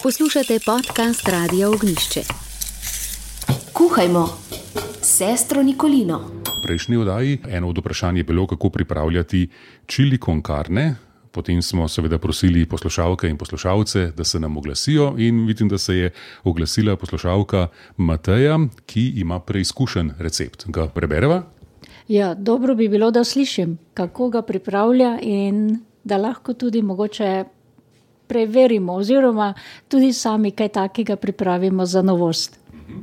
Poslušate podcast Radia Ognjišče. Kuhajmo s sestro Nikolino. V prejšnji oddaji eno od vprašanj je bilo, kako pripravljati chili con carne. Potem smo seveda prosili poslušalke in poslušalce, da se nam oglasijo, in vidim, da se je oglasila poslušalka Mateja, ki ima preizkušen recept. Ga prebereva? Ja, dobro bi bilo, da slišim, kako ga pripravlja in da lahko tudi mogoče preverimo oziroma tudi sami kaj takega pripravimo za novost.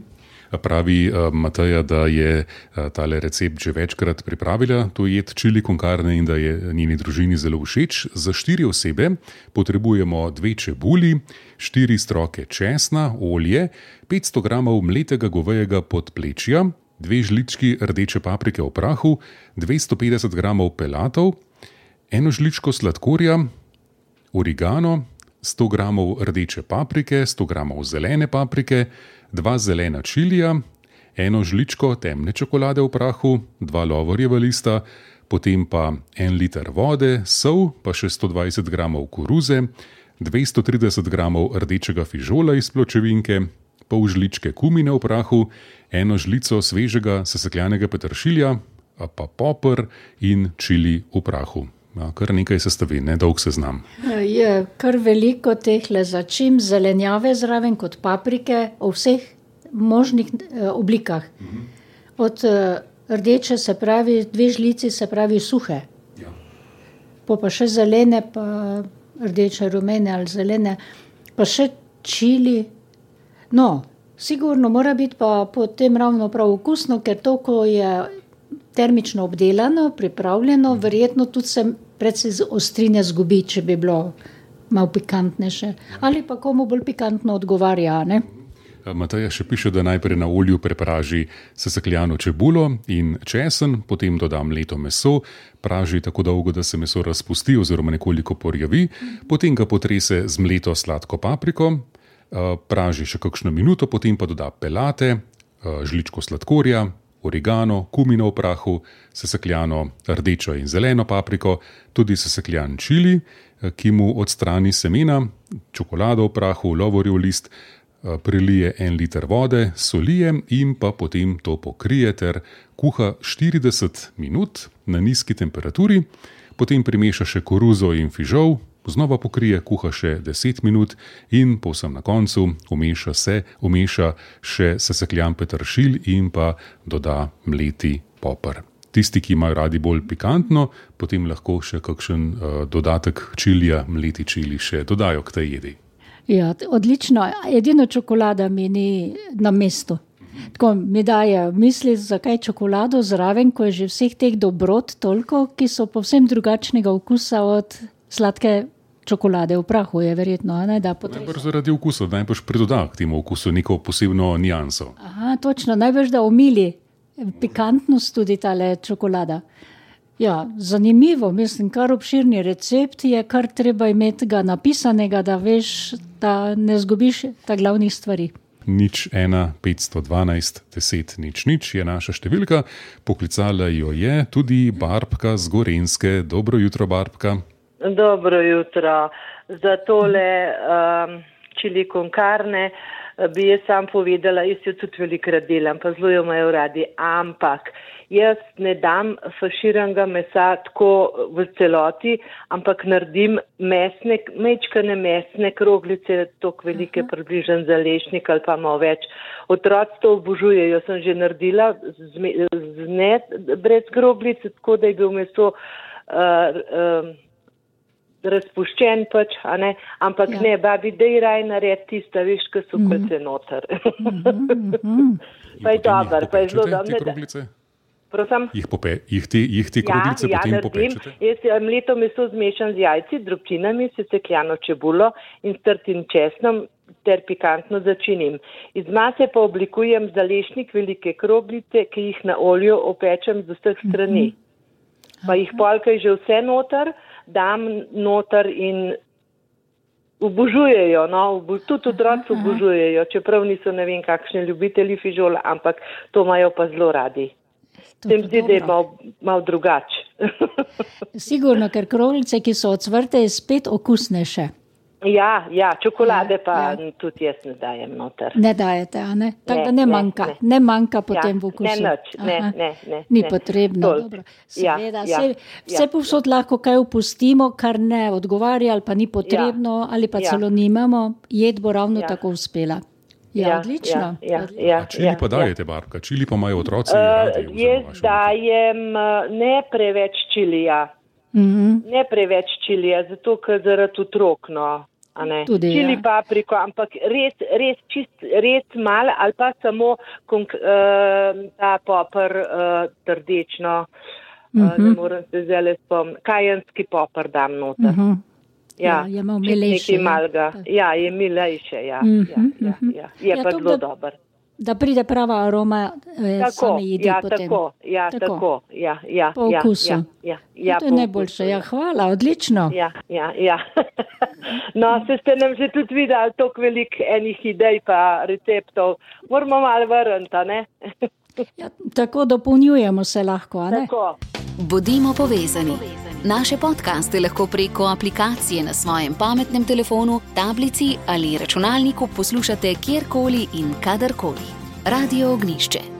Pravi Mateja, da je tale recept že večkrat pripravila, to jed chili con carne, in da je njeni družini zelo všeč. Za 4 osebe potrebujemo 2 čebuli, 4 stroke česna, olje, 500 gramov mletega govejega podplečja, 2 žlički rdeče paprike v prahu, 250 gramov pelatov, 1 žličko sladkorja, origano, 100 gramov rdeče paprike, 100 gramov zelene paprike, 2 zelena čilija, 1 žličko temne čokolade v prahu, 2 lovorjeva lista, potem pa 1 liter vode, sol, pa še 120 gramov koruze, 230 gramov rdečega fižola iz pločevinke, pol žličke kumine v prahu, 1 žlico svežega sesekljanega peteršilja, pa poper in čili v prahu. Ja, kar nekaj sestavin, dolg seznam. Je kar veliko tehle začimb, zelenjave zraven kot paprike v vseh možnih oblikah. Od rdeče se pravi 2 žlici, se pravi suhe. Ja. Pa še zelene, pa rdeče, rumene ali zelene, pa še čili. No, sigurno mora biti pa potem ravno prav okusno, ker to, ko je termično obdelano, pripravljeno, verjetno tudi se precej ostrine zgubi, če bi bilo malo pikantnejše. Ali pa komu bolj pikantno odgovarja, ne? Mateja še piše, da najprej na olju prepraži sesekljano čebulo in česen, potem doda mleto meso, praži tako dolgo, da se meso razpusti oziroma nekoliko porjavi, potem ga potrese z mleto sladko papriko, praži še kakšno minuto, potem pa doda pelate, žličko sladkorja, origano, kumino v prahu, sesekljano rdečo in zeleno papriko, tudi sesekljan čili, ki mu odstrani semena, čokolado v prahu, lovorjev list, prelije 1 liter vode, solije in pa potem to pokrije ter kuha 40 minut na nizki temperaturi, potem primeša še koruzo in fižol, znova pokrije, kuha še 10 minut in povsem na koncu umeša še sesekljan peteršilj in pa doda mleti poper. Tisti, ki imajo radi bolj pikantno, potem lahko še kakšen dodatek čilija, mleti čili še dodajo k tej jedi. Ja, odlično. Edino čokolada mi ni na mestu. Tako mi daje misli, zakaj čokolado zraven, ko je že vseh teh dobrot toliko, ki so povsem drugačnega okusa od sladke čokolade v prahu, je verjetno, ne, da potresa. Najbrž zaradi okusa, najbrž pridoda k temu okusu neko posebno nijanso. Aha, točno, najbrž da omili pikantnost tudi tale čokolada. Ja, zanimivo, mislim, kar obširni recept je, kar treba imeti ga napisanega, da veš, da ne zgubiš ta glavnih stvari. 01 512 10 00 je naša številka, poklicala jo je tudi Barbka z Gorenjske. Dobro jutro, Barbka. Dobro jutro. Za tole chili con carne bi jaz sam povedala, jaz jo tudi velikrat delam, pa zelo jo imajo radi, ampak jaz ne dam faširanega mesa tako v celoti, ampak naredim mečkane mesne kroglice, toliko velike, približno za lešnik ali pa malo več. Otroci to obožujejo, sem že naredila brez kroglice, tako da je bil meso razpuščen pač, a ne, ampak ja. Ne, babi, dej raj nared tista, veš, ko so kolce noter. Pa je dober, pa je zelo dober. Prosim? Jih te kroglice potem popečete? Jaz mleto meso zmešam z jajci, drobčinami, sesekljano čebulo in strtim česnom ter pikantno začinim. Iz mase pa oblikujem za lešnik velike kroglice, ki jih na olju opečem z vseh strani. Pa jih polkaj že vse noter, dam noter in obožujejo, tudi otroci obožujejo, čeprav niso ne vem kakšni ljubitelji fižola, ampak to imajo pa zelo radi. Se mi zdi, da je malo drugače. Sigurno, ker kroglice, ki so ocvrte, je spet okusnejše. Ja, čokolade pa tudi jaz ne dajem noter. Ne dajete, a ne? Tako da ne manjka. Ne manjka potem v okusu. Ne. Ni potrebno, dobro. Seveda, vse povsod lahko kaj upustimo, kar ne odgovarja ali pa ni potrebno ali pa celo nimamo, jed bo ravno tako uspela. Odlično. Čili pa dajete, Barbka? Čili pa imajo otroci radi? Jaz dajem ne preveč čilija. Ne preveč čilija, zato ker zaradi otrok, no. Tudi, čili papriko, ampak res malo ali pa samo ta popr trdečno, ne morem se zdaj spomniti, kajenski popr dam noter. Je malo milejše. Je milejše, je pa zelo dober. Da pride prava aroma same jedi potem. Tako. Po okusu. To je najboljše. Hvala, odlično. Ja. No, ste nam že tudi videli toliko veliko enih idej pa receptov. Moramo malo vrniti, ne? Tako dopolnjujemo se lahko, a ne? Tako. Bodimo povezani. Naše podcaste lahko preko aplikacije na svojem pametnem telefonu, tablici ali računalniku poslušate kjerkoli in kadarkoli. Radio Ognjišče.